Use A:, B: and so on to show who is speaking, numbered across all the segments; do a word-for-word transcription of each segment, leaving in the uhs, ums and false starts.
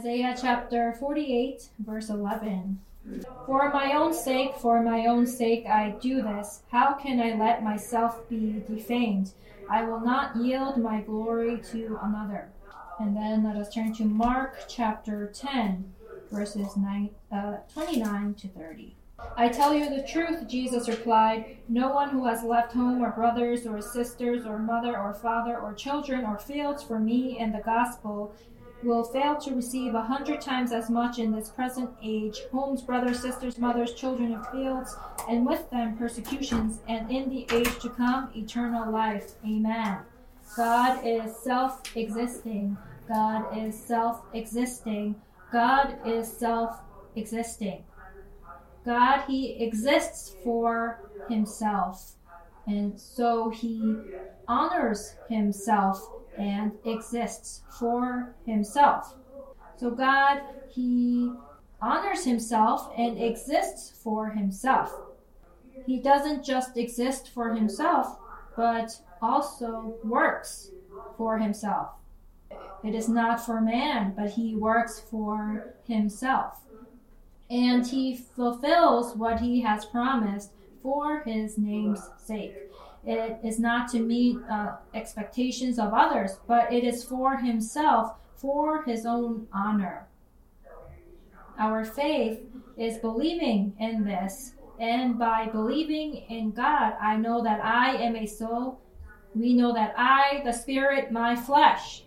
A: Isaiah chapter forty-eight, verse eleven. For my own sake, for my own sake I do this. How can I let myself be defamed? I will not yield my glory to another. And then let us turn to Mark chapter ten, verses nine, uh, twenty-nine to thirty. I tell you the truth, Jesus replied. No one who has left home or brothers or sisters or mother or father or children or fields for me and the gospel will fail to receive a hundred times as much in this present age, homes, brothers, sisters, mothers, children, and fields, and with them persecutions, and in the age to come, eternal life. Amen. God is self-existing. God is self-existing. God is self-existing. God, he exists for himself, and so he honors himself and exists for himself. So God, he honors himself and exists for himself. He doesn't just exist for himself, but also works for himself. It is not for man, but he works for himself. And he fulfills what he has promised for his name's sake. It is not to meet uh, expectations of others, but it is for himself, for his own honor. Our faith is believing in this, and by believing in God, I know that I am a soul. We know that I, the spirit, my flesh.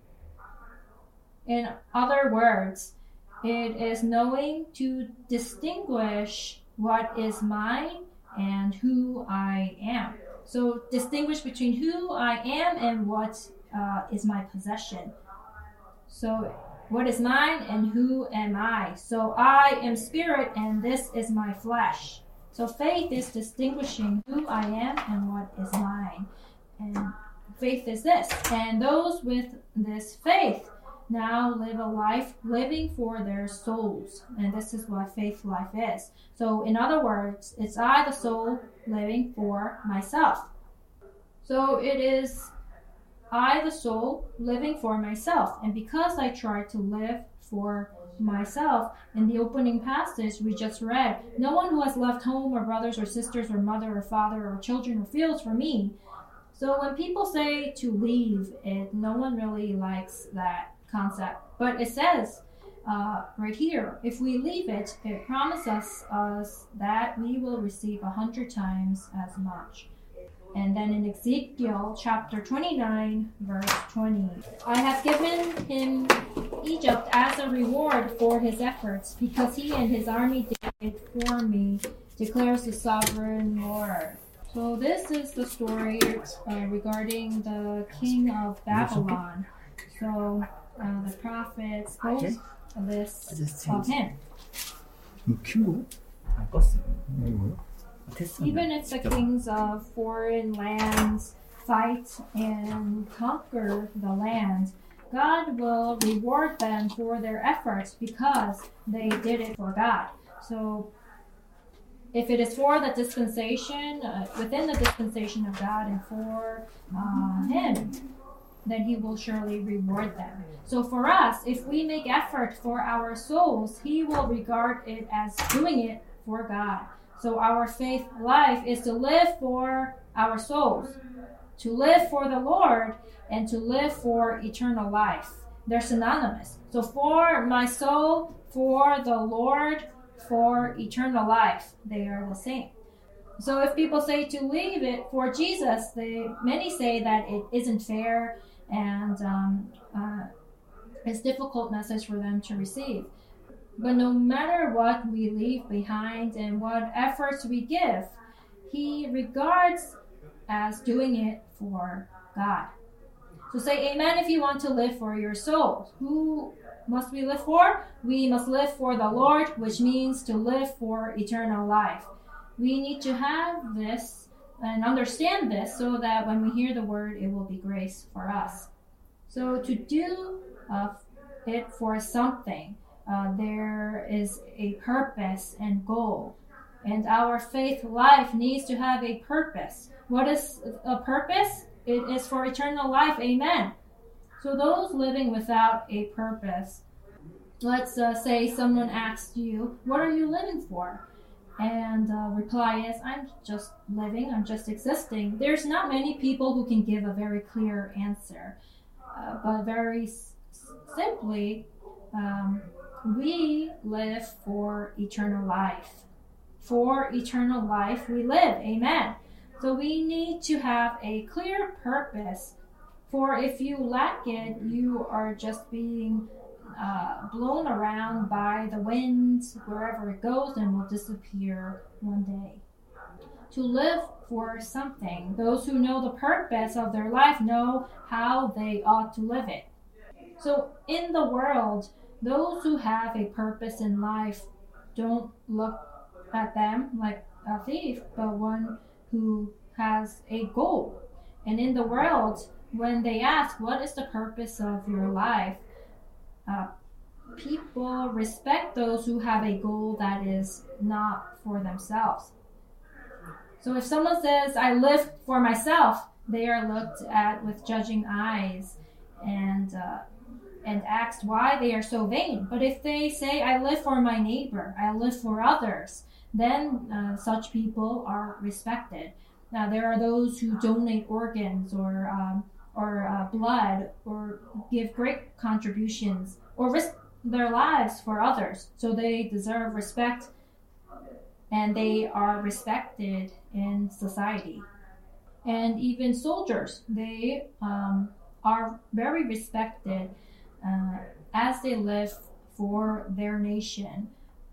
A: In other words, it is knowing to distinguish what is mine and who I am. So distinguish between who I am and what uh, is my possession. So what is mine and who am I? So I am spirit and this is my flesh. So faith is distinguishing who I am and what is mine. And faith is this. And those with this faith now live a life living for their souls. And this is what faith life is. So in other words, it's I, the soul, living for myself. So it is I, the soul, living for myself. And because I try to live for myself, in the opening passage we just read, no one who has left home or brothers or sisters or mother or father or children or fields for me. So when people say to leave it, no one really likes that concept. But it says uh, right here, if we leave it, it promises us that we will receive a hundred times as much. And then in Ezekiel chapter twenty-nine, verse twenty, I have given him Egypt as a reward for his efforts, because he and his army did it for me, declares the sovereign Lord. So this is the story uh, regarding the king of Babylon. So uh, the prophet spoke this of him. Even if the kings of foreign lands fight and conquer the land, God will reward them for their efforts because they did it for God. So if it is for the dispensation, uh, within the dispensation of God and for uh, him, then he will surely reward them. So for us, if we make effort for our souls, he will regard it as doing it for God. So our faith life is to live for our souls, to live for the Lord, and to live for eternal life. They're synonymous. So for my soul, for the Lord, for eternal life, they are the same. So if people say to leave it for Jesus, they many say that it isn't fair and um, uh, it's a difficult message for them to receive. But no matter what we leave behind and what efforts we give, he regards as doing it for God. So say amen if you want to live for your soul. Who must we live for? We must live for the Lord, which means to live for eternal life. We need to have this and understand this so that when we hear the word, it will be grace for us. So to do uh, it for something, Uh, there is a purpose and goal. And our faith life needs to have a purpose. What is a purpose? It is for eternal life. Amen. So those living without a purpose let's uh, say someone asks you, what are you living for? And the uh, reply is, I'm just living, I'm just existing. There's not many people who can give a very clear answer. Uh, but very s- simply, um, we live for eternal life. For eternal life we live. Amen. So we need to have a clear purpose. For if you lack it, you are just being uh, blown around by the wind wherever it goes and will disappear one day. To live for something, those who know the purpose of their life know how they ought to live it. So in the world, those who have a purpose in life don't look at them like a thief, but one who has a goal. And in the world, when they ask, what is the purpose of your life? Uh, people respect those who have a goal that is not for themselves. So if someone says, I live for myself, they are looked at with judging eyes and uh, and asked why they are so vain. But if they say, I live for my neighbor, I live for others, then uh, such people are respected. Now, there are those who donate organs or um, or uh, blood or give great contributions or risk their lives for others. So they deserve respect and they are respected in society. And even soldiers, they um, are very respected uh, as they live for their nation.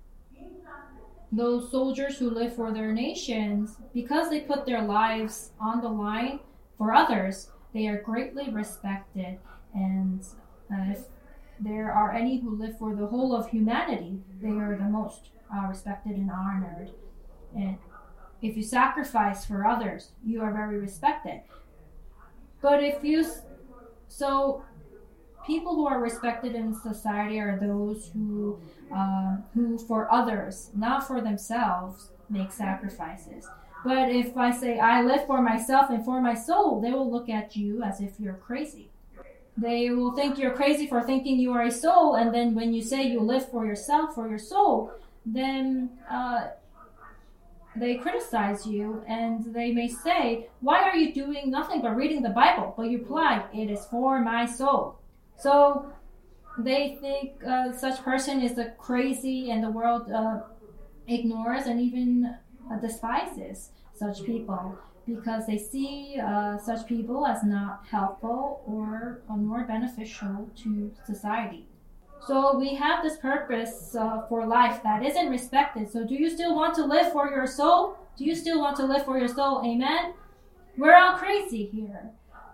A: Those soldiers who live for their nations, because they put their lives on the line for others, they are greatly respected. And uh, if there are any who live for the whole of humanity, they are the most uh, respected and honored. And if you sacrifice for others, you are very respected. But if you, so people who are respected in society are those who, uh, who for others, not for themselves, make sacrifices. But if I say, I live for myself and for my soul, they will look at you as if you're crazy. They will think you're crazy for thinking you are a soul, and then when you say you live for yourself, for your soul, then uh, they criticize you, and they may say, why are you doing nothing but reading the Bible? But you reply, it is for my soul. So they think uh, such person is a crazy, and the world uh, ignores and even uh, despises such people because they see uh, such people as not helpful or uh, nor beneficial to society. So we have this purpose uh, for life that isn't respected. So do you still want to live for your soul? Do you still want to live for your soul? Amen? We're all crazy here.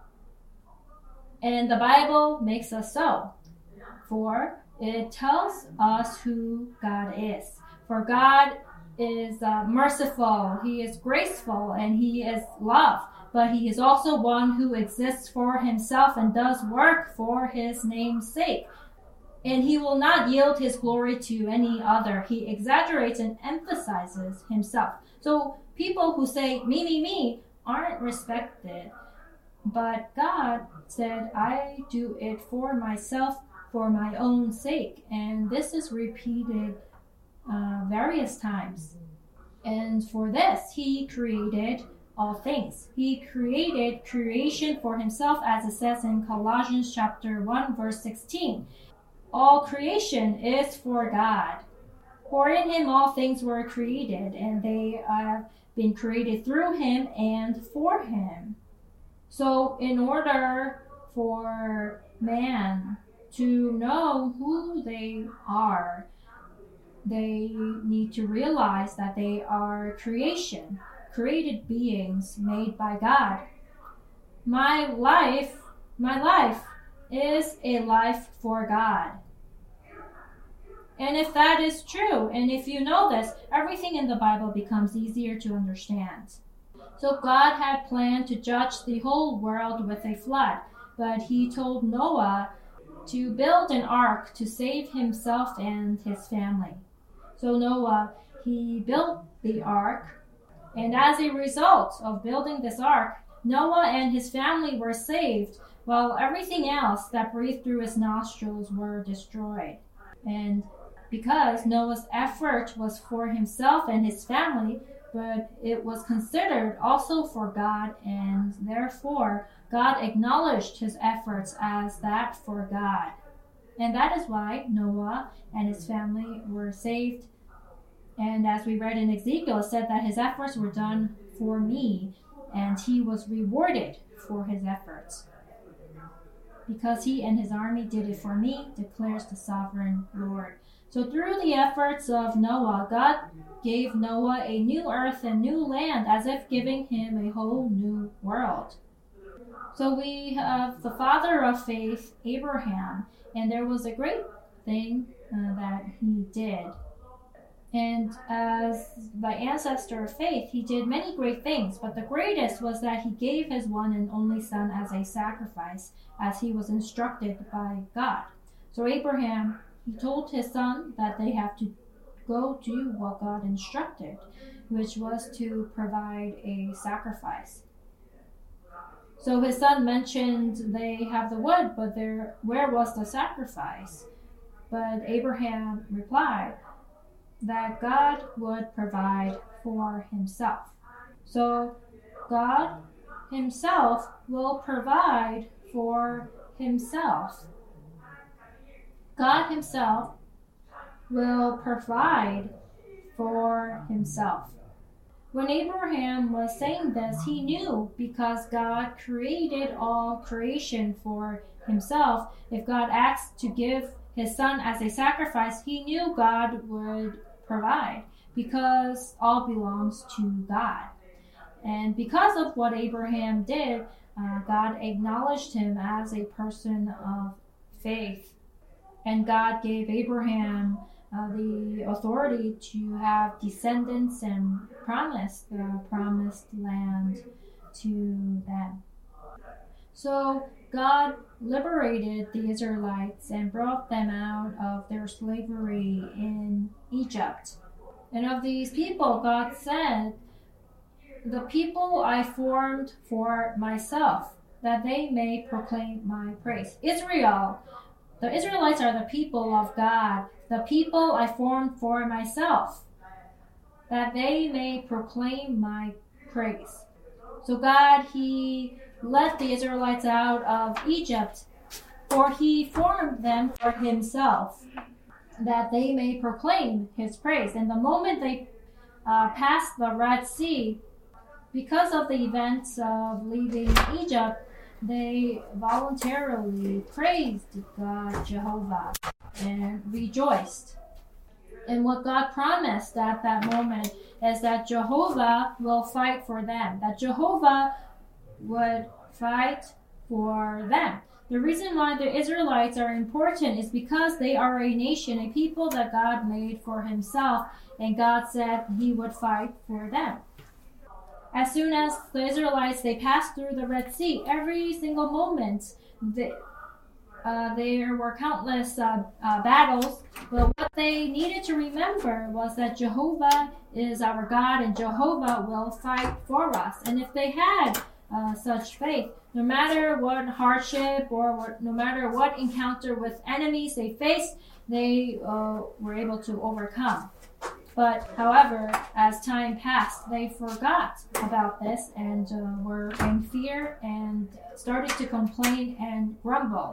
A: And the Bible makes us so. For it tells us who God is. For God is uh, merciful, He is graceful, and He is love. But He is also one who exists for Himself and does work for His name's sake. And He will not yield His glory to any other. He exaggerates and emphasizes Himself. So people who say, me, me, me, aren't respected. But God said, I do it for myself, for my own sake. And this is repeated uh, various times. And for this, He created all things. He created creation for Himself, as it says in Colossians chapter one, verse sixteen. All creation is for God. For in Him all things were created, and they have been created through Him and for Him. So in order for man to know who they are, they need to realize that they are creation, created beings made by God. My life, my life is a life for God. And if that is true, and if you know this, everything in the Bible becomes easier to understand. So God had planned to judge the whole world with a flood, but He told Noah to build an ark to save himself and his family. So Noah, he built the ark, and as a result of building this ark, Noah and his family were saved, while everything else that breathed through his nostrils were destroyed. And because Noah's effort was for himself and his family, but it was considered also for God, and therefore God acknowledged his efforts as that for God. And that is why Noah and his family were saved. And as we read in Ezekiel, it said that his efforts were done for me, and he was rewarded for his efforts. Because he and his army did it for me, declares the sovereign Lord. So through the efforts of Noah, God gave Noah a new earth and new land, as if giving him a whole new world. So we have the father of faith, Abraham, and there was a great thing uh, that he did. And as the ancestor of faith, he did many great things, but the greatest was that he gave his one and only son as a sacrifice, as he was instructed by God. So Abraham, he told his son that they have to go do what God instructed, which was to provide a sacrifice. So his son mentioned they have the wood, but there, where was the sacrifice? But Abraham replied that God would provide for himself. So God himself will provide for himself. God himself will provide for himself. When Abraham was saying this, he knew because God created all creation for himself. If God asked to give his son as a sacrifice, he knew God would provide because all belongs to God. And because of what Abraham did, uh, God acknowledged him as a person of faith. And God gave Abraham uh, the authority to have descendants and promised the promised land to them. So God liberated the Israelites and brought them out of their slavery in Egypt. And of these people, God said, "The people I formed for myself, that they may proclaim my praise." Israel, the Israelites are the people of God, the people I formed for myself, that they may proclaim my praise. So God, he led the Israelites out of Egypt, for he formed them for himself, that they may proclaim his praise. And the moment they uh, passed the Red Sea, because of the events of leaving Egypt, they voluntarily praised God, Jehovah, and rejoiced. And what God promised at that moment is that Jehovah will fight for them, that Jehovah would fight for them. The reason why the Israelites are important is because they are a nation, a people that God made for himself, and God said he would fight for them. As soon as the Israelites, they passed through the Red Sea, every single moment, they, uh, there were countless uh, uh, battles, but what they needed to remember was that Jehovah is our God, and Jehovah will fight for us. And if they had uh, such faith, no matter what hardship or what, no matter what encounter with enemies they faced, they uh, were able to overcome. But, however, as time passed, they forgot about this and uh, were in fear and started to complain and grumble.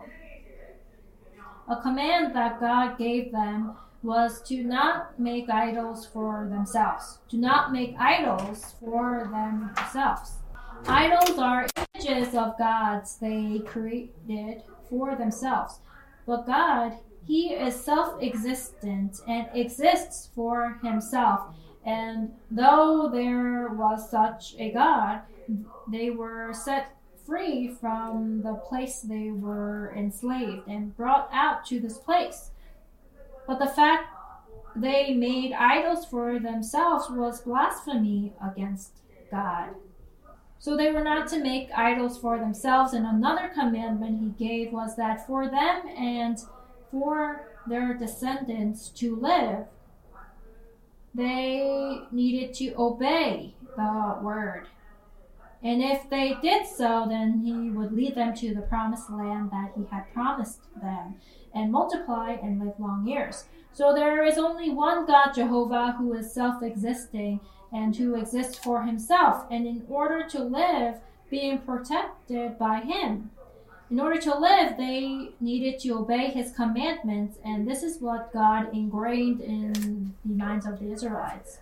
A: A command that God gave them was to not make idols for themselves. To not make idols for themselves. Idols are images of gods they created for themselves. But God, he is self-existent and exists for himself. And though there was such a God, they were set free from the place they were enslaved and brought out to this place. But the fact they made idols for themselves was blasphemy against God. So they were not to make idols for themselves. And another commandment he gave was that for them and for their descendants to live, they needed to obey the word. And if they did so, then he would lead them to the promised land that he had promised them, and multiply and live long years. So there is only one God, Jehovah, who is self-existing and who exists for himself, and in order to live, being protected by him. In order to live, they needed to obey his commandments, and this is what God ingrained in the minds of the Israelites.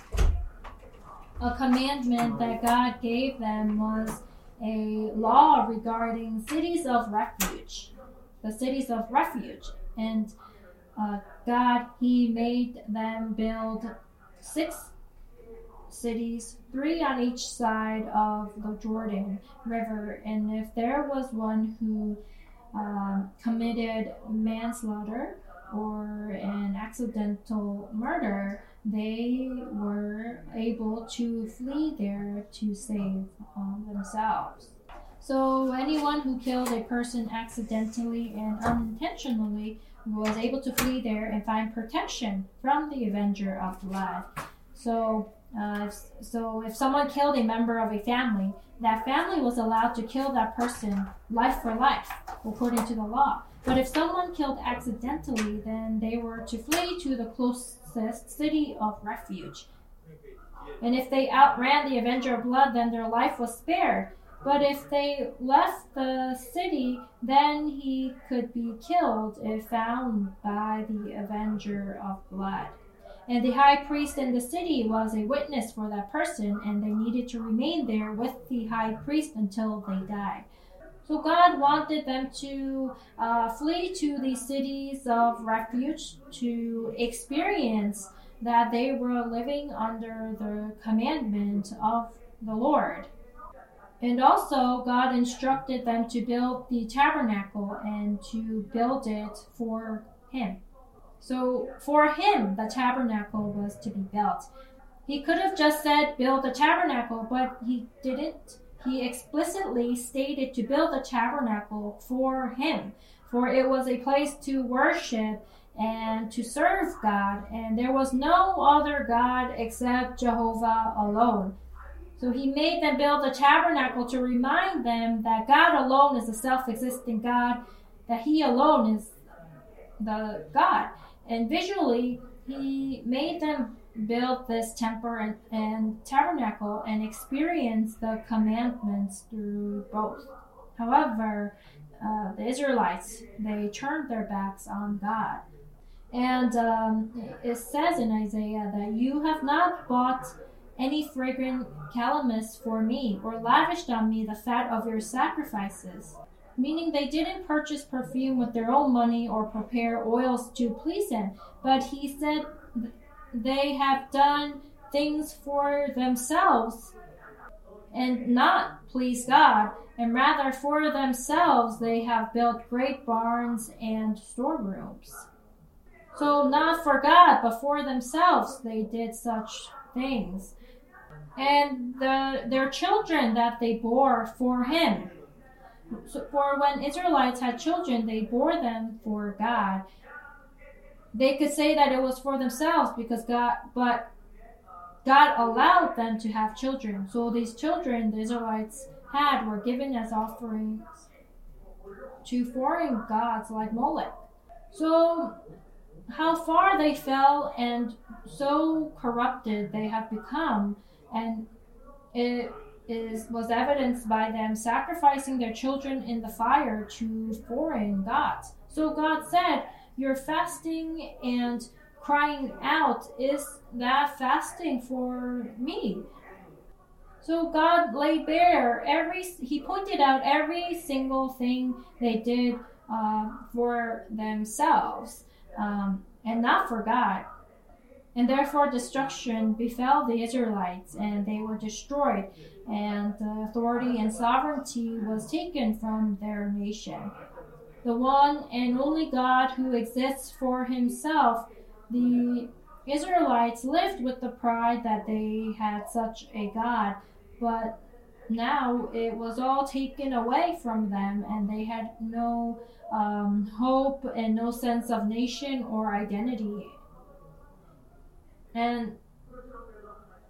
A: A commandment that God gave them was a law regarding cities of refuge, the cities of refuge. And uh, God, he made them build six cities, three on each side of the Jordan River. And if there was one who um, committed manslaughter or an accidental murder, they were able to flee there to save um, themselves. So anyone who killed a person accidentally and unintentionally was able to flee there and find protection from the avenger of blood. So, uh, so if someone killed a member of a family, that family was allowed to kill that person life for life, according to the law. But if someone killed accidentally, then they were to flee to the closest city of refuge. And if they outran the avenger of blood, then their life was spared. But if they left the city, then he could be killed if found by the avenger of blood. And the high priest in the city was a witness for that person, and they needed to remain there with the high priest until they died. So God wanted them to uh, flee to these cities of refuge to experience that they were living under the commandment of the Lord. And also, God instructed them to build the tabernacle and to build it for him. So for him, the tabernacle was to be built. He could have just said, build the tabernacle, but he didn't. He explicitly stated to build the tabernacle for him, for it was a place to worship and to serve God, and there was no other God except Jehovah alone. So he made them build a tabernacle to remind them that God alone is a self-existing God, that he alone is the God. And visually, he made them build this temple and, and tabernacle and experience the commandments through both. However, uh, the Israelites, they turned their backs on God. And um, it says in Isaiah that you have not bought any fragrant calamus for me, or lavished on me the fat of your sacrifices. Meaning they didn't purchase perfume with their own money or prepare oils to please him. But he said they have done things for themselves and not please God, and rather for themselves they have built great barns and storerooms. So not for God, but for themselves they did such things. And the, their children that they bore for him. So for when Israelites had children, they bore them for God. They could say that it was for themselves because God, but God allowed them to have children. So these children the Israelites had were given as offerings to foreign gods like Molech. So how far they fell and so corrupted they have become, and it is was evidenced by them sacrificing their children in the fire to foreign gods. So God said, your fasting and crying out, is that fasting for me? So God laid bare every, he pointed out every single thing they did uh, for themselves um, and not for God. And therefore destruction befell the Israelites, and they were destroyed, and the authority and sovereignty was taken from their nation. The one and only God who exists for himself, the Israelites lived with the pride that they had such a God, but now it was all taken away from them, and they had no um, hope and no sense of nation or identity. And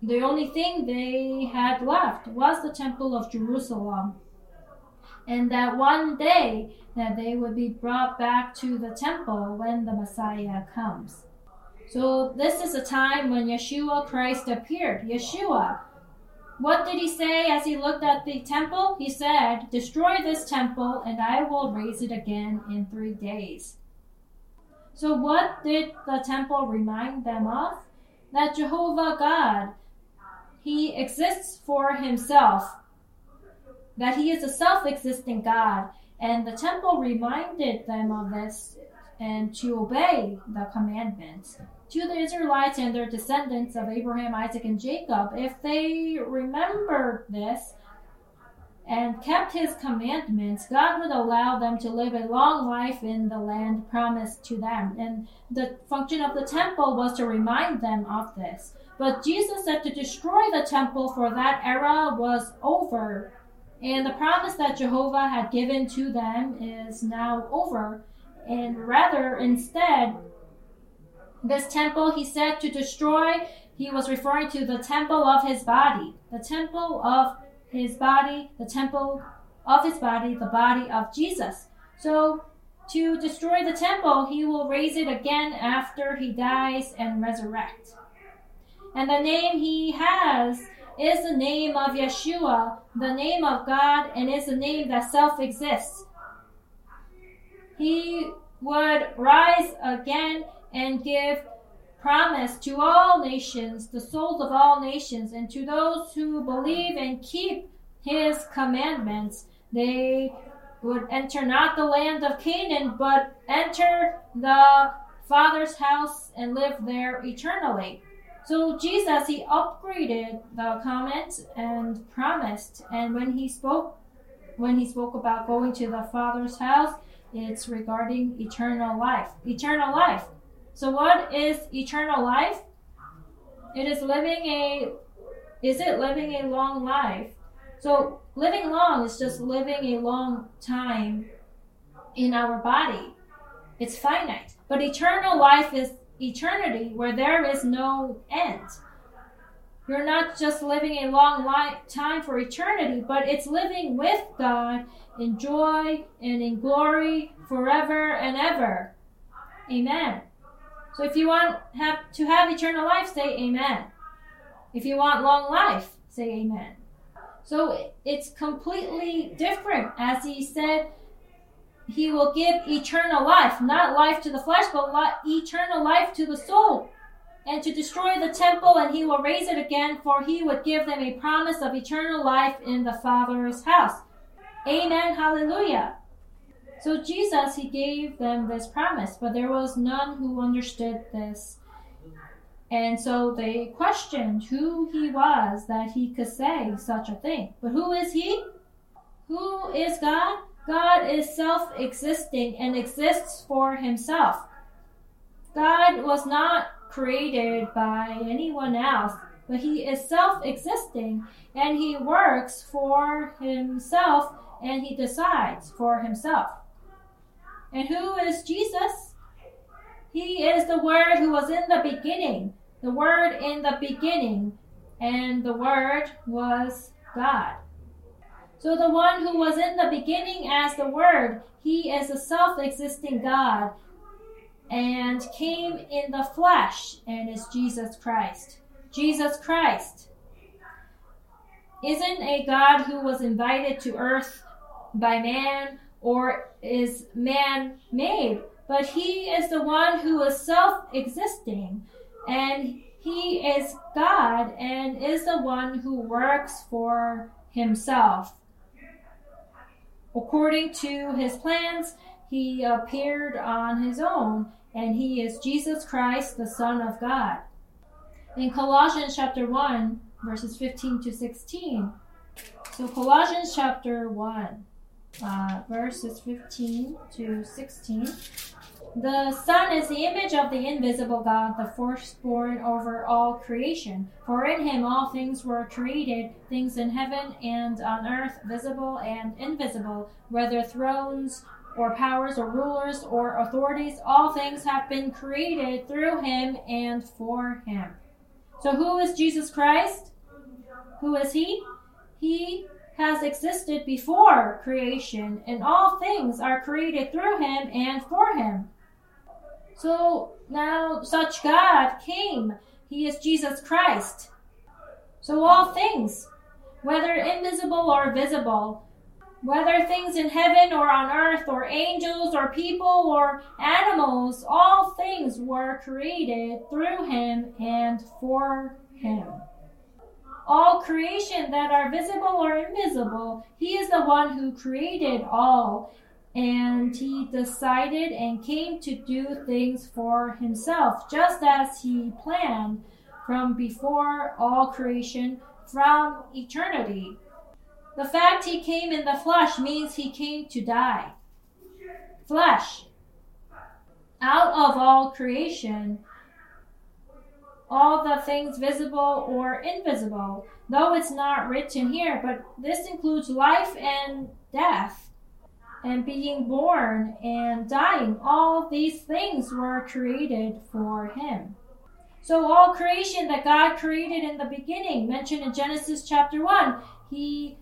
A: the only thing they had left was the Temple of Jerusalem. And that one day that they would be brought back to the temple when the Messiah comes. So this is a time when Yeshua Christ appeared. Yeshua, what did he say as he looked at the temple? He said, "Destroy this temple and I will raise it again in three days." So what did the temple remind them of? That Jehovah God, he exists for himself. That he is a self-existing God. And the temple reminded them of this and to obey the commandments. To the Israelites and their descendants of Abraham, Isaac, and Jacob, if they remembered this and kept his commandments, God would allow them to live a long life in the land promised to them. And the function of the temple was to remind them of this. But Jesus said to destroy the temple, for that era was over. And the promise that Jehovah had given to them is now over. And rather, instead, this temple he said to destroy, he was referring to the temple of his body. The temple of his body, the temple of his body, the body of Jesus. So, to destroy the temple, he will raise it again after he dies and resurrects. And the name he has is the name of Yeshua, the name of God, and is a name that self-exists. He would rise again and give promise to all nations, the souls of all nations, and to those who believe and keep his commandments. They would enter not the land of Canaan, but enter the Father's house and live there eternally. So Jesus, he upgraded the comment and promised. And when he spoke, when he spoke about going to the Father's house, it's regarding eternal life. Eternal life. So what is eternal life? It is living a, is it living a long life? So living long is just living a long time in our body. It's finite. But eternal life is eternity where there is no end. You're not just living a long life time for eternity, but it's living with God in joy and in glory forever and ever. Amen. So if you want have to have eternal life, say amen. If you want long life, say amen. So it's completely different. As he said, he will give eternal life, not life to the flesh, but li- eternal life to the soul. And to destroy the temple, and he will raise it again, for he would give them a promise of eternal life in the Father's house. Amen. Hallelujah. So Jesus, he gave them this promise, but there was none who understood this. And so they questioned who he was that he could say such a thing. But who is he? Who is God? God is self-existing and exists for himself. God was not created by anyone else, but he is self-existing and he works for himself and he decides for himself. And who is Jesus? He is the Word who was in the beginning, the Word in the beginning, and the Word was God. So the one who was in the beginning as the Word, he is a self-existing God and came in the flesh and is Jesus Christ. Jesus Christ isn't a God who was invited to earth by man or is man-made, but he is the one who is self-existing, and he is God and is the one who works for himself. According to his plans, he appeared on his own, and he is Jesus Christ, the Son of God. In Colossians chapter one, verses fifteen to sixteen. So Colossians chapter one, uh, verses fifteen to sixteen. The Son is the image of the invisible God, the firstborn over all creation. For in him all things were created, things in heaven and on earth, visible and invisible, whether thrones or powers or rulers or authorities, all things have been created through him and for him. So who is Jesus Christ? Who is he? He has existed before creation, and all things are created through him and for him. So now such God came. He is Jesus Christ. So all things, whether invisible or visible, whether things in heaven or on earth, or angels or people or animals, all things were created through him and for him. All creation that are visible or invisible, he is the one who created all, and he decided and came to do things for himself, just as he planned from before all creation, from eternity. The fact he came in the flesh means he came to die. Flesh. Out of all creation, all the things visible or invisible, though it's not written here, but this includes life and death, and being born and dying. All these things were created for him. So all creation that God created in the beginning, mentioned in Genesis chapter one, he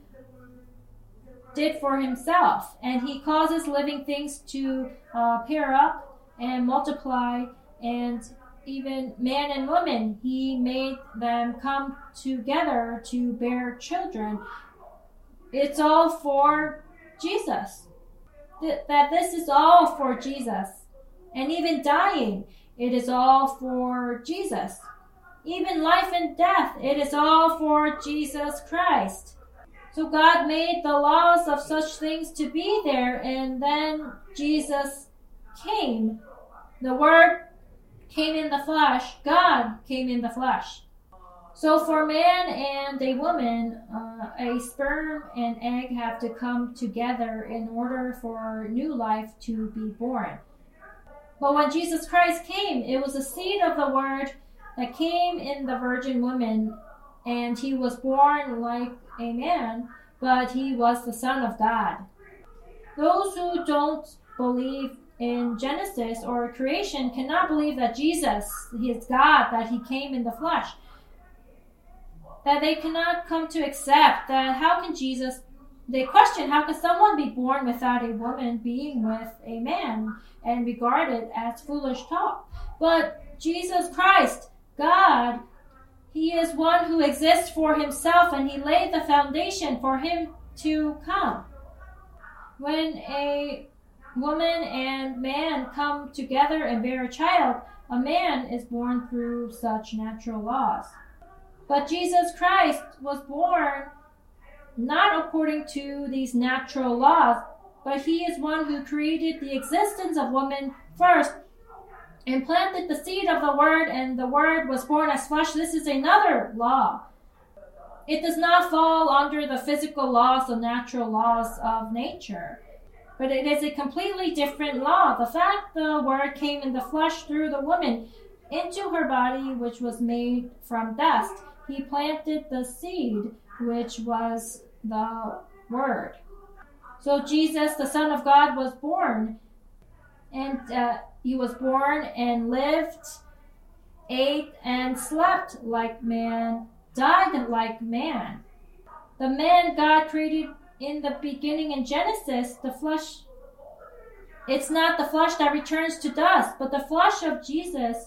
A: did for himself, and he causes living things to uh, pair up and multiply, and even man and woman, he made them come together to bear children. It's all for Jesus. Th- that this is all for Jesus. And even dying, it is all for Jesus. Even life and death, it is all for Jesus Christ. So God made the laws of such things to be there, and then Jesus came. The Word came in the flesh. God came in the flesh. So for man and a woman, uh, a sperm and egg have to come together in order for new life to be born. But when Jesus Christ came, it was the seed of the Word that came in the virgin woman, and he was born like a man, but he was the Son of God. Those who don't believe in Genesis or creation cannot believe that Jesus is God, that he came in the flesh. That they cannot come to accept that how can Jesus, they question how can someone be born without a woman being with a man, and regard it as foolish talk. But Jesus Christ, God, he is one who exists for himself, and he laid the foundation for him to come. When a woman and man come together and bear a child, a man is born through such natural laws. But Jesus Christ was born not according to these natural laws, but he is one who created the existence of woman first and planted the seed of the Word, and the Word was born as flesh. This is another law. It does not fall under the physical laws, the natural laws of nature, but it is a completely different law. The fact the Word came in the flesh through the woman into her body, which was made from dust. He planted the seed, which was the Word. So Jesus, the Son of God, was born, and uh, he was born and lived, ate and slept like man, died like man. The man God created in the beginning in Genesis, the flesh, it's not the flesh that returns to dust, but the flesh of Jesus.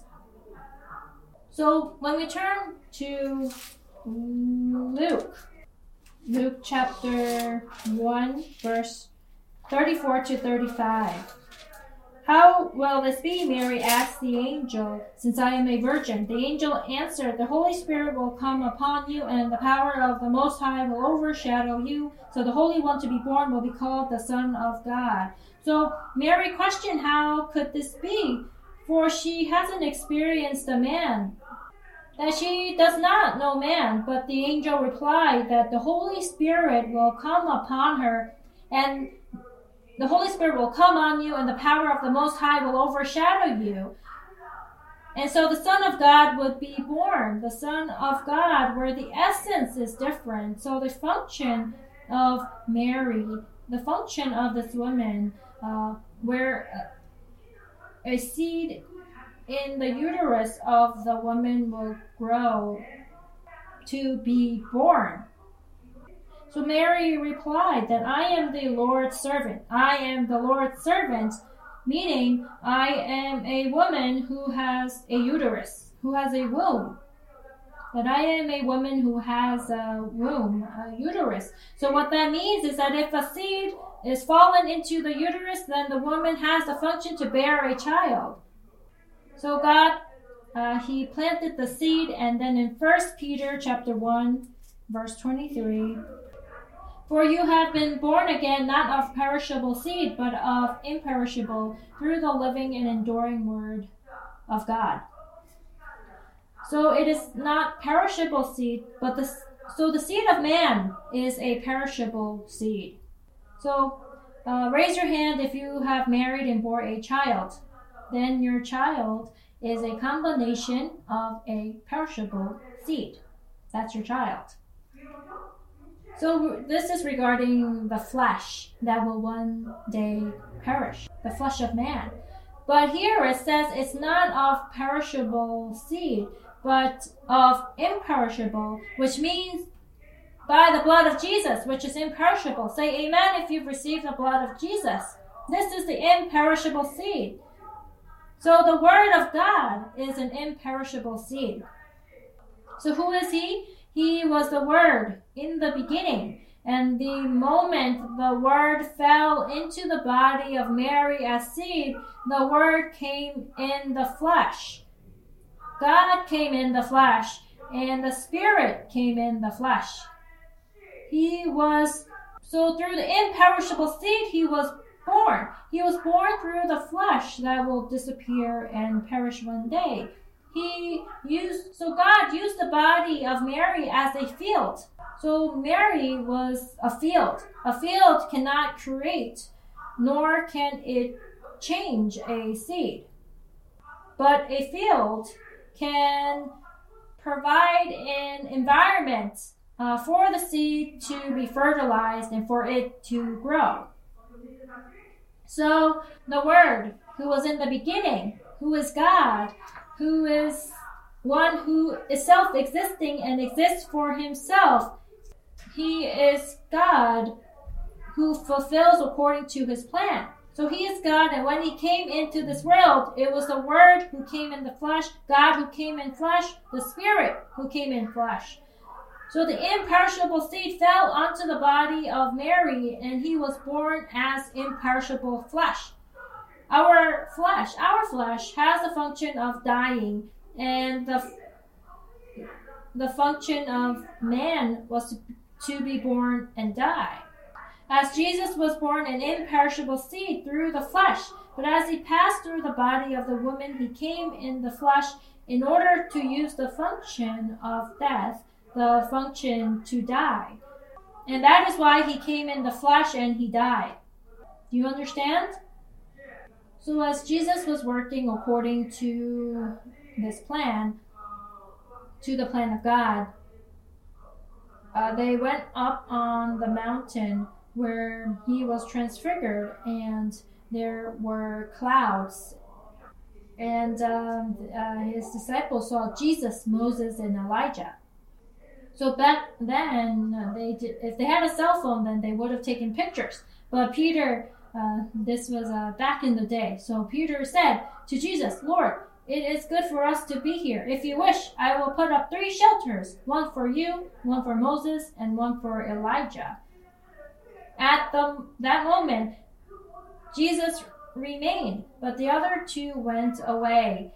A: So when we turn to Luke, Luke chapter one, verse thirty-four to thirty-five. How will this be, Mary asked the angel, since I am a virgin? The angel answered, the Holy Spirit will come upon you, and the power of the Most High will overshadow you. So the Holy One to be born will be called the Son of God. So Mary questioned, how could this be? For she hasn't experienced a man, that she does not know man. But the angel replied that the Holy Spirit will come upon her, and the Holy Spirit will come on you, and the power of the Most High will overshadow you. And so the Son of God would be born, the Son of God, where the essence is different. So the function of Mary, the function of this woman, uh, where a seed in the uterus of the woman will grow to be born. So Mary replied that I am the Lord's servant. I am the Lord's servant, meaning I am a woman who has a uterus, who has a womb. That I am a woman who has a womb, a uterus. So what that means is that if a seed is fallen into the uterus, then the woman has the function to bear a child. So God, uh, he planted the seed, and then in First Peter chapter one, verse twenty-three, for you have been born again, not of perishable seed, but of imperishable, through the living and enduring word of God. So it is not perishable seed, but the so the seed of man is a perishable seed. So uh, raise your hand if you have married and bore a child. Then your child is a combination of a perishable seed. That's your child. So this is regarding the flesh that will one day perish, the flesh of man. But here it says it's not of perishable seed, but of imperishable, which means by the blood of Jesus, which is imperishable. Say amen if you've received the blood of Jesus. This is the imperishable seed. So the word of God is an imperishable seed. So who is he? He was the Word in the beginning. And the moment the Word fell into the body of Mary as seed, the Word came in the flesh. God came in the flesh, and the Spirit came in the flesh. He was, so through the imperishable seed, he was born. He was born through the flesh that will disappear and perish one day. He used, so God used the body of Mary as a field. So Mary was a field. A field cannot create, nor can it change a seed. But a field can provide an environment uh, for the seed to be fertilized and for it to grow. So the Word, who was in the beginning, who is God, who is one who is self-existing and exists for himself. He is God who fulfills according to his plan. So he is God, and when he came into this world, it was the Word who came in the flesh, God who came in flesh, the Spirit who came in flesh. So the imperishable seed fell onto the body of Mary, and he was born as imperishable flesh. Our flesh, our flesh has the function of dying, and the, the function of man was to, to be born and die. As Jesus was born an imperishable seed through the flesh, but as he passed through the body of the woman, he came in the flesh in order to use the function of death, the function to die. And that is why he came in the flesh and he died. Do you understand? So as Jesus was working according to this plan, to the plan of God, uh, they went up on the mountain where he was transfigured, and there were clouds. And um, uh, his disciples saw Jesus, Moses, and Elijah. So back then, uh, they did, if they had a cell phone, then they would have taken pictures. But Peter, uh, this was uh, back in the day. So Peter said to Jesus, Lord, it is good for us to be here. If you wish, I will put up three shelters, one for you, one for Moses, and one for Elijah. At the, that moment, Jesus remained, but the other two went away.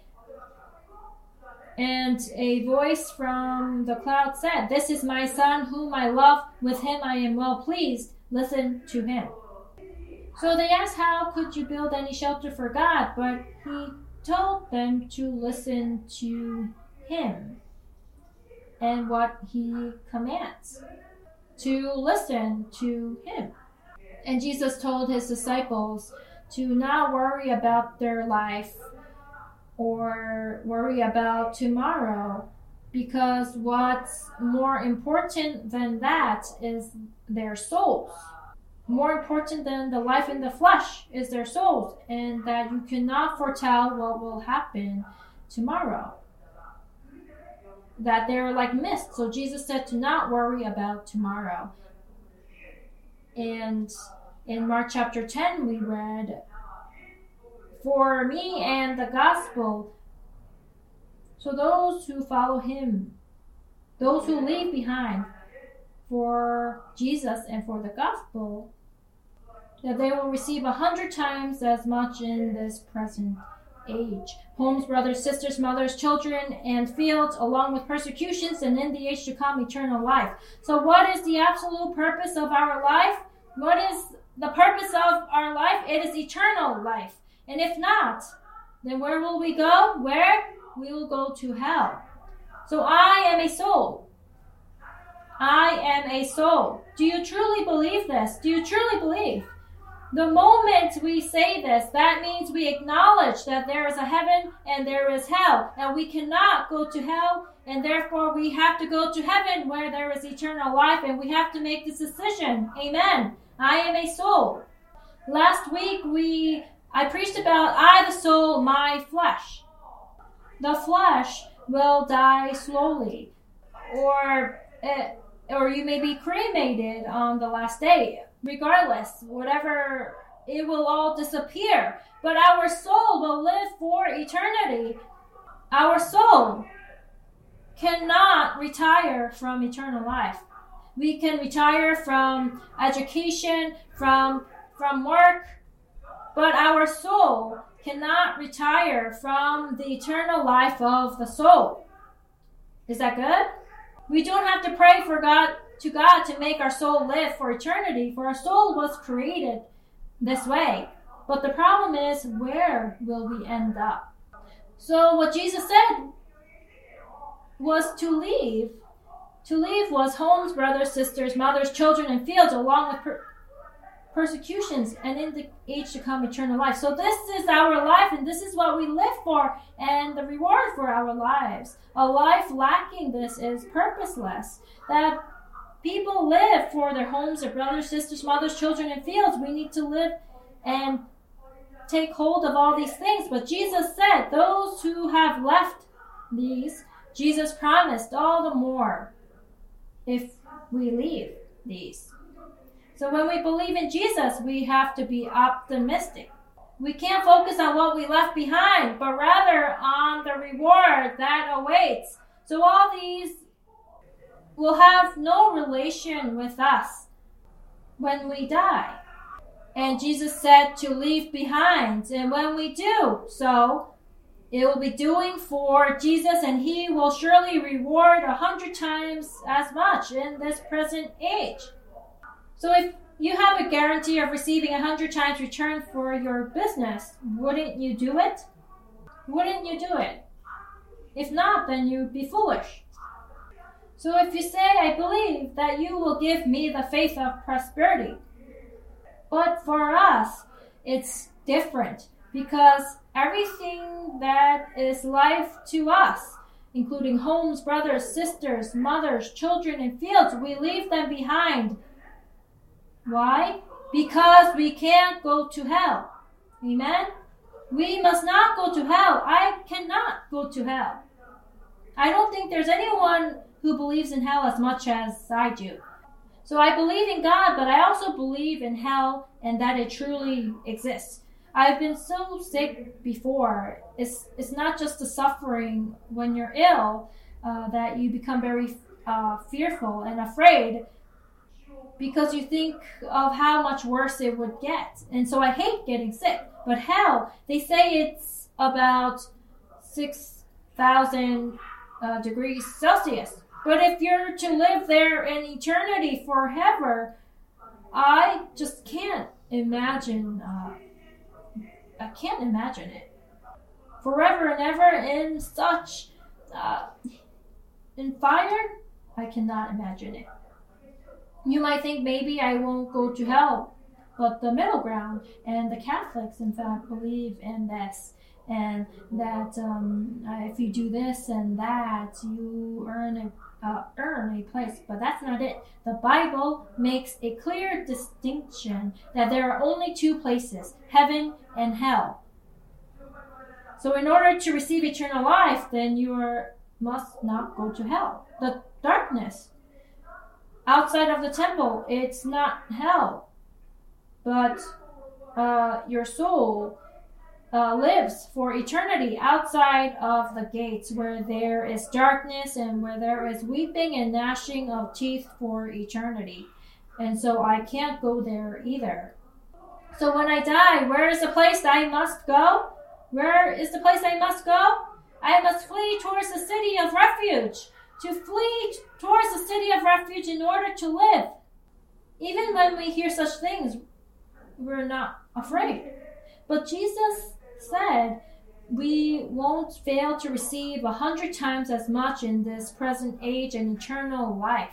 A: And a voice from the cloud said, This is my son whom I love. With him I am well pleased. Listen to him. So they asked, how could you build any shelter for God? But he told them to listen to him and what he commands. To listen to him. And Jesus told his disciples to not worry about their life or worry about tomorrow, because what's more important than that is their souls. more important than the life in the flesh is their souls, and that you cannot foretell what will happen tomorrow. That they're like mist. So Jesus said to not worry about tomorrow. And in Mark chapter ten, we read, for me and the gospel, so those who follow him, those who leave behind for Jesus and for the gospel, that they will receive a hundred times as much in this present age. Homes, brothers, sisters, mothers, children, and fields, along with persecutions, and in the age to come, eternal life. So what is the absolute purpose of our life? What is the purpose of our life? It is eternal life. And if not, then where will we go? Where? We will go to hell. So I am a soul. I am a soul. Do you truly believe this? Do you truly believe? The moment we say this, that means we acknowledge that there is a heaven and there is hell, and we cannot go to hell, and therefore we have to go to heaven where there is eternal life, and we have to make this decision. Amen. I am a soul. Last week we I preached about I, the soul, my flesh. The flesh will die slowly, or uh, or you may be cremated on the last day. Regardless, whatever, it will all disappear. But our soul will live for eternity. Our soul cannot retire from eternal life. We can retire from education, from, from work, but our soul cannot retire from the eternal life of the soul. Is that good? We don't have to pray for God to God to make our soul live for eternity, for our soul was created this way. But the problem is, where will we end up? So what Jesus said was to leave. To leave was homes, brothers, sisters, mothers, children, and fields, along with per- persecutions, and in the age to come, eternal life. So this is our life, and this is what we live for, and the reward for our lives. A life lacking this is purposeless. That people live for their homes, their brothers, sisters, mothers, children, and fields. We need to live and take hold of all these things. But Jesus said, those who have left these, Jesus promised all the more if we leave these. So when we believe in Jesus, we have to be optimistic. We can't focus on what we left behind, but rather on the reward that awaits. So all these will have no relation with us when we die. And Jesus said to leave behind. And when we do so, it will be doing for Jesus, and he will surely reward a hundred times as much in this present age. So if you have a guarantee of receiving a hundred times return for your business, wouldn't you do it? Wouldn't you do it? If not, then you'd be foolish. So if you say, I believe that you will give me the faith of prosperity. But for us, it's different, because everything that is life to us, including homes, brothers, sisters, mothers, children, and fields, we leave them behind. Why? Because we can't go to hell. Amen? We must not go to hell. I cannot go to hell. I don't think there's anyone who believes in hell as much as I do. So I believe in God, but I also believe in hell and that it truly exists. I've been so sick before. It's it's not just the suffering when you're ill uh, that you become very uh, fearful and afraid, because you think of how much worse it would get. And so I hate getting sick. But hell, they say it's about six thousand uh, degrees Celsius. But if you're to live there in eternity forever, I just can't imagine. Uh, I can't imagine it. Forever and ever in such, uh, in fire, I cannot imagine it. You might think maybe I won't go to hell, but the middle ground, and the Catholics, in fact, believe in this. and that um, uh, if you do this and that, you earn a uh, earn a place. But that's not it. The Bible makes a clear distinction that there are only two places, heaven and hell. So in order to receive eternal life, then you are, must not go to hell. The darkness outside of the temple, it's not hell, but uh, your soul uh, lives for eternity outside of the gates, where there is darkness and where there is weeping and gnashing of teeth for eternity. And so I can't go there either. So when I die, where is the place I must go? Where is the place I must go? I must flee towards the city of refuge. To flee towards the city of refuge in order to live. Even when we hear such things, we're not afraid. But Jesus said we won't fail to receive a hundred times as much in this present age and eternal life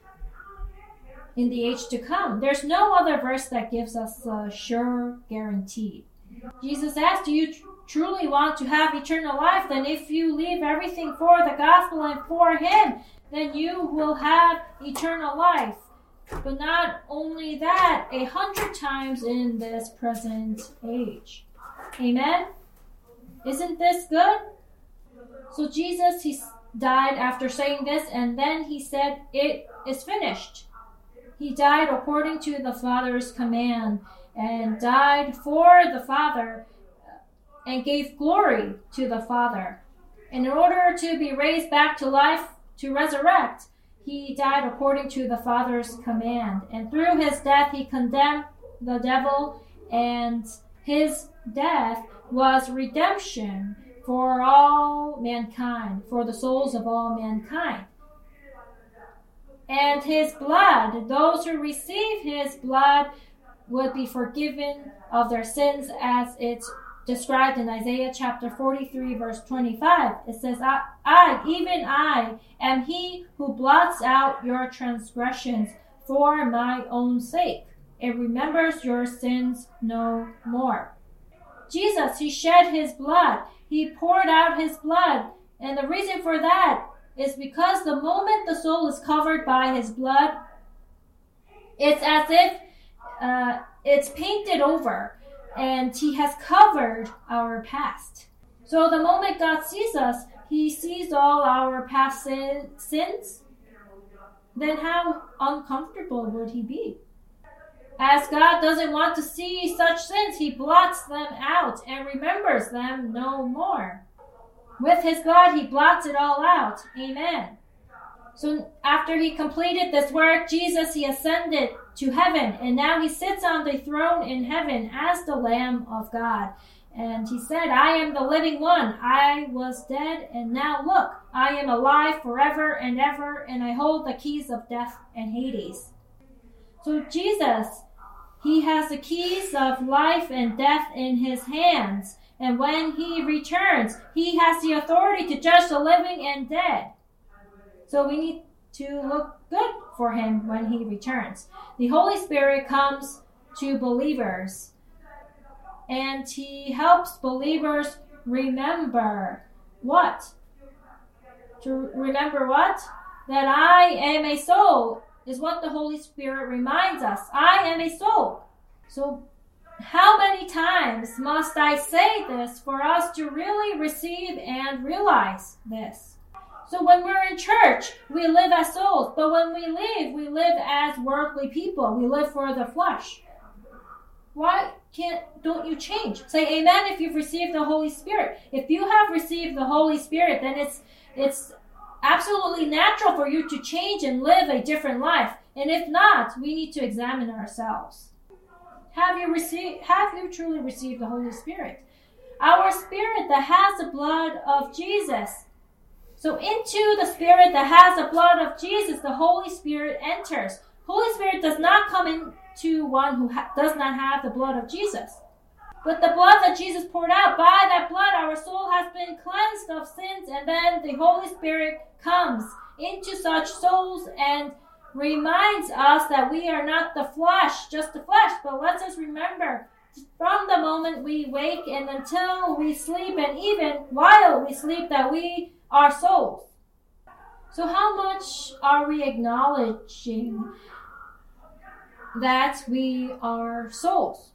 A: in the age to come. There's no other verse that gives us a sure guarantee. Jesus asked, do you tr- truly want to have eternal life? Then if you leave everything for the gospel and for Him, then you will have eternal life. But not only that, a hundred times in this present age. Amen? Isn't this good? So Jesus, He died after saying this, and then He said, it is finished. He died according to the Father's command, and died for the Father, and gave glory to the Father. And in order to be raised back to life, to resurrect, He died according to the Father's command. And through His death, He condemned the devil, and His death was redemption for all mankind, for the souls of all mankind. And His blood, those who receive His blood would be forgiven of their sins, as it's described in Isaiah chapter forty-three, verse twenty-five. It says, I, I, even I, am He who blots out your transgressions for my own sake. It remembers your sins no more. Jesus, He shed His blood. He poured out His blood. And the reason for that is because the moment the soul is covered by His blood, it's as if uh, it's painted over. And He has covered our past. So the moment God sees us, He sees all our past sin, sins. Then how uncomfortable would He be? As God doesn't want to see such sins, He blots them out and remembers them no more. With His blood, He blots it all out. Amen. So after He completed this work, Jesus, He ascended to heaven, and now He sits on the throne in heaven as the Lamb of God. And He said, I am the living one. I was dead, and now look, I am alive forever and ever, and I hold the keys of death and Hades. So Jesus, He has the keys of life and death in His hands. And when He returns, He has the authority to judge the living and dead. So we need to look good for Him when He returns. The Holy Spirit comes to believers, and He helps believers remember what? To remember what? That I am a soul is what the Holy Spirit reminds us. I am a soul. So how many times must I say this for us to really receive and realize this? So when we're in church, we live as souls. But when we leave, we live as worldly people. We live for the flesh. Why can't, don't you change? Say amen if you've received the Holy Spirit. If you have received the Holy Spirit, then it's it's absolutely natural for you to change and live a different life. And if not, we need to examine ourselves. Have you received, have you truly received the Holy Spirit? Our spirit that has the blood of Jesus. So into the spirit that has the blood of Jesus, the Holy Spirit enters. Holy Spirit does not come into one who ha- does not have the blood of Jesus. But the blood that Jesus poured out, by that blood, our soul has been cleansed of sins, and then the Holy Spirit comes into such souls and reminds us that we are not the flesh, just the flesh, but lets us remember from the moment we wake and until we sleep, and even while we sleep, that we are souls. So how much are we acknowledging that we are souls?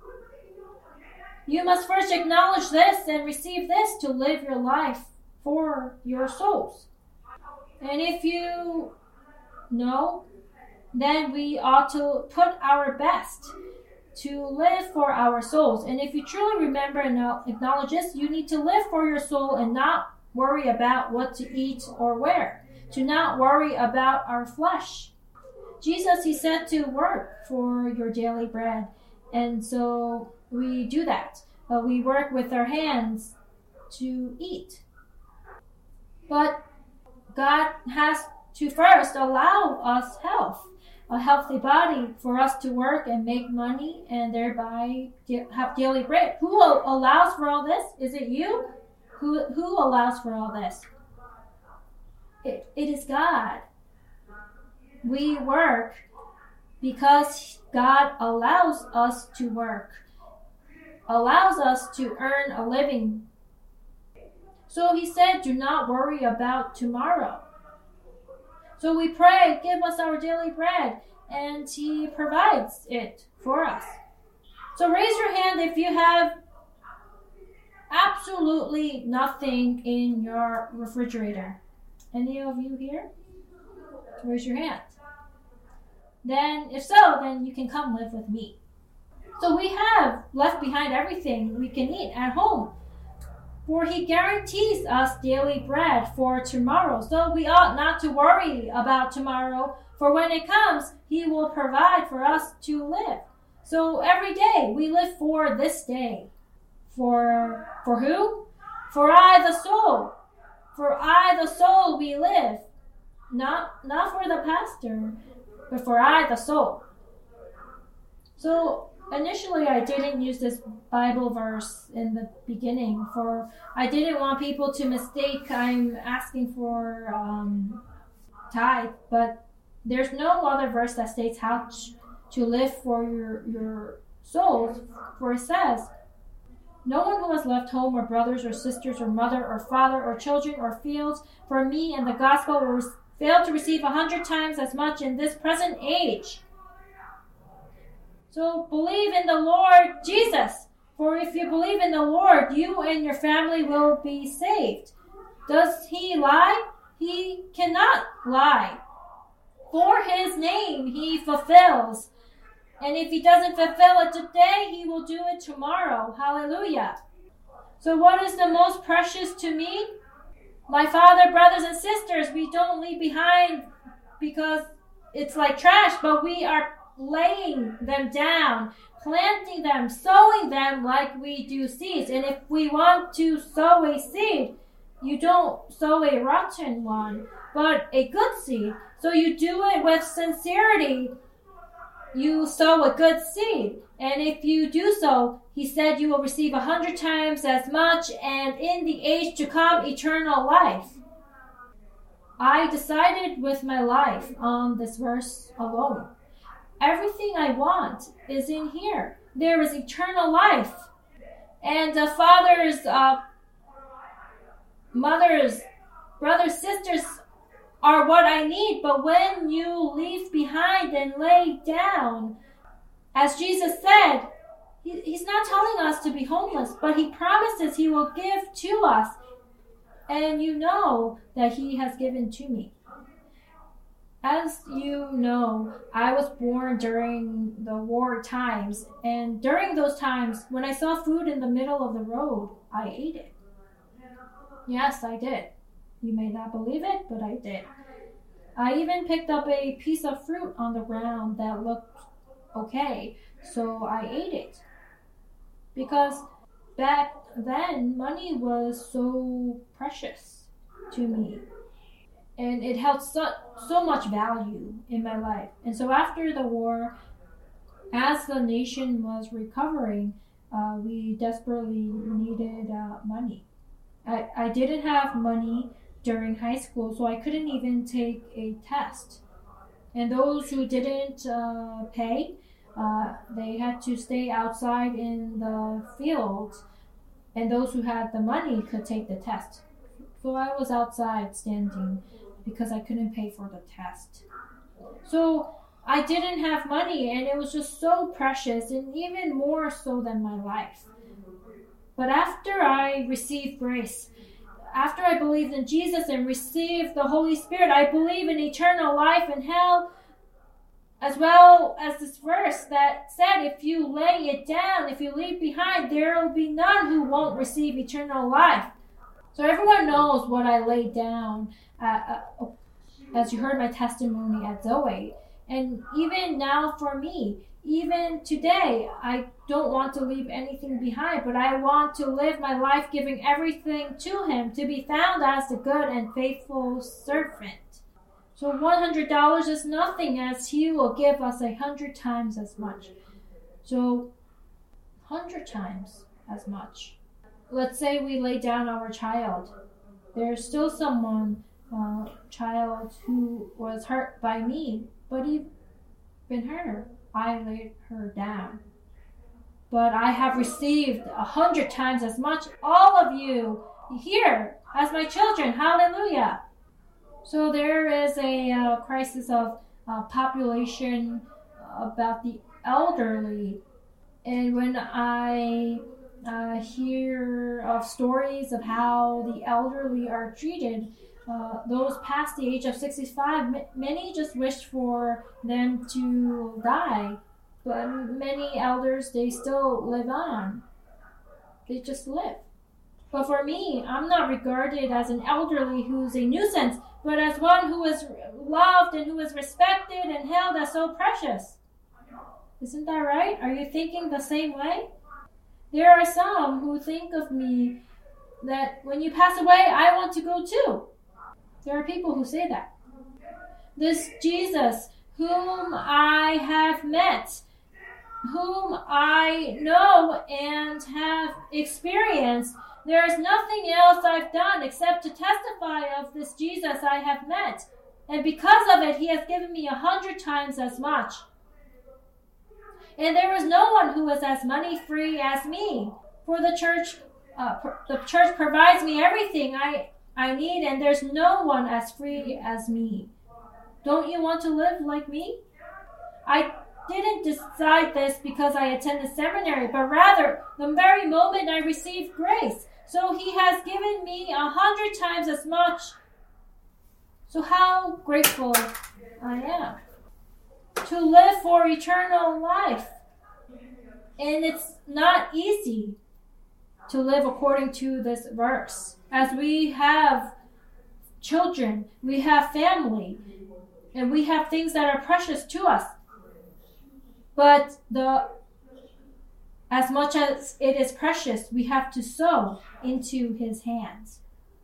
A: You must first acknowledge this and receive this to live your life for your souls. And if you know, then we ought to put our best to live for our souls. And if you truly remember and acknowledge this, you need to live for your soul and not worry about what to eat or wear. To not worry about our flesh. Jesus, he said to work for your daily bread. And so we do that. Uh, we work with our hands to eat. But God has to first allow us health, a healthy body, for us to work and make money and thereby have daily bread. Who allows for all this? Is it you? Who, who allows for all this? It, it is God. We work because God allows us to work, allows us to earn a living. So he said, do not worry about tomorrow. So we pray, give us our daily bread, and he provides it for us. So raise your hand if you have absolutely nothing in your refrigerator. Any of you here? Raise your hand. Then, if so, then you can come live with me. So we have left behind everything we can eat at home. For he guarantees us daily bread for tomorrow. So we ought not to worry about tomorrow, for when it comes, he will provide for us to live. So every day we live for this day. For, for who? For I, the soul. For I, the soul, we live. Not, not for the pastor, but for I, the soul. So initially, I didn't use this Bible verse in the beginning, for I didn't want people to mistake I'm asking for um, tithe, but there's no other verse that states how to live for your, your souls, for it says, no one who has left home or brothers or sisters or mother or father or children or fields for me and the gospel will fail to receive a hundred times as much in this present age. So believe in the Lord Jesus, for if you believe in the Lord, you and your family will be saved. Does he lie? He cannot lie. For his name he fulfills. And if he doesn't fulfill it today, he will do it tomorrow. Hallelujah. So what is the most precious to me? My father, brothers, and sisters, we don't leave behind because it's like trash, but we are laying them down, planting them, sowing them like we do seeds. And if we want to sow a seed, you don't sow a rotten one, but a good seed. So you do it with sincerity. You sow a good seed. And if you do so, he said you will receive a hundred times as much, and in the age to come, eternal life. I decided with my life on this verse alone. Everything I want is in here. There is eternal life. And the fathers, uh, mothers, brothers, sisters are what I need. But when you leave behind and lay down, as Jesus said, he, he's not telling us to be homeless, but he promises he will give to us. And you know that he has given to me. As you know, I was born during the war times, and during those times, when I saw food in the middle of the road, I ate it. Yes, I did. You may not believe it, but I did. I even picked up a piece of fruit on the ground that looked okay, so I ate it. Because back then, money was so precious to me. And it held so, so much value in my life. And so after the war, as the nation was recovering, uh, we desperately needed uh, money. I, I didn't have money during high school, so I couldn't even take a test. And those who didn't uh, pay uh, they had to stay outside in the field, and those who had the money could take the test. So I was outside standing because I couldn't pay for the test. So I didn't have money, and it was just so precious, and even more so than my life. But after I received grace, after I believed in Jesus and received the Holy Spirit, I believe in eternal life in hell, as well as this verse that said, if you lay it down, if you leave behind, there will be none who won't receive eternal life. So everyone knows what I laid down, uh, uh, as you heard my testimony at Zoe. And even now for me, even today, I don't want to leave anything behind, but I want to live my life giving everything to Him, to be found as the good and faithful servant. So one hundred dollars is nothing, as He will give us a hundred times as much. So hundred times as much. Let's say we lay down our child. There's still someone, uh, child who was hurt by me, but even her, I laid her down. But I have received a hundred times as much, all of you here, as my children. Hallelujah. So there is a uh, crisis of uh, population about the elderly. And when I uh, hear of stories of how the elderly are treated, uh, those past the age of sixty-five, m- many just wish for them to die. But many elders, they still live on. They just live. But for me, I'm not regarded as an elderly who's a nuisance, but as one who is loved and who is respected and held as so precious. Isn't that right? Are you thinking the same way? There are some who think of me that when you pass away, I want to go too. There are people who say that. This Jesus, whom I have met, whom I know and have experienced, there is nothing else I've done except to testify of this Jesus I have met. And because of it, He has given me a hundred times as much. And there is no one who is as money free as me. For the church, uh, pr- the church provides me everything I, I need, and there's no one as free as me. Don't you want to live like me? I didn't decide this because I attended seminary, but rather the very moment I received grace. So He has given me a hundred times as much. So how grateful I am to live for eternal life. And it's not easy to live according to this verse. As we have children, we have family, and we have things that are precious to us. But the as much as it is precious, we have to sow into His hands.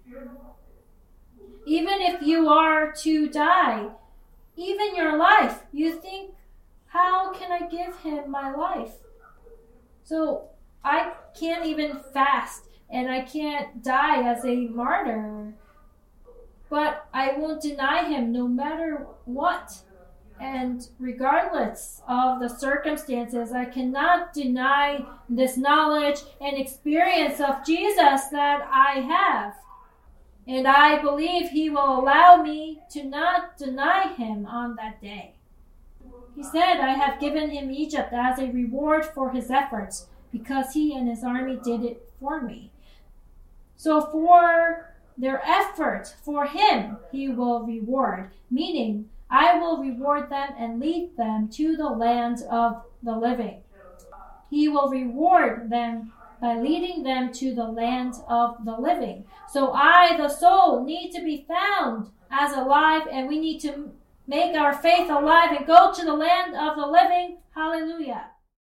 A: Even if you are to die, even your life, you think, how can I give Him my life? So I can't even fast, and I can't die as a martyr. But I won't deny Him no matter what. And regardless of the circumstances, I cannot deny this knowledge and experience of Jesus that I have. And I believe He will allow me to not deny Him on that day. He said, I have given him Egypt as a reward for his efforts, because he and his army did it for me. So for their effort for Him, He will reward, meaning I will reward them and lead them to the land of the living. He will reward them by leading them to the land of the living. So I, the soul, need to be found as alive, and we need to make our faith alive and go to the land of the living. Hallelujah.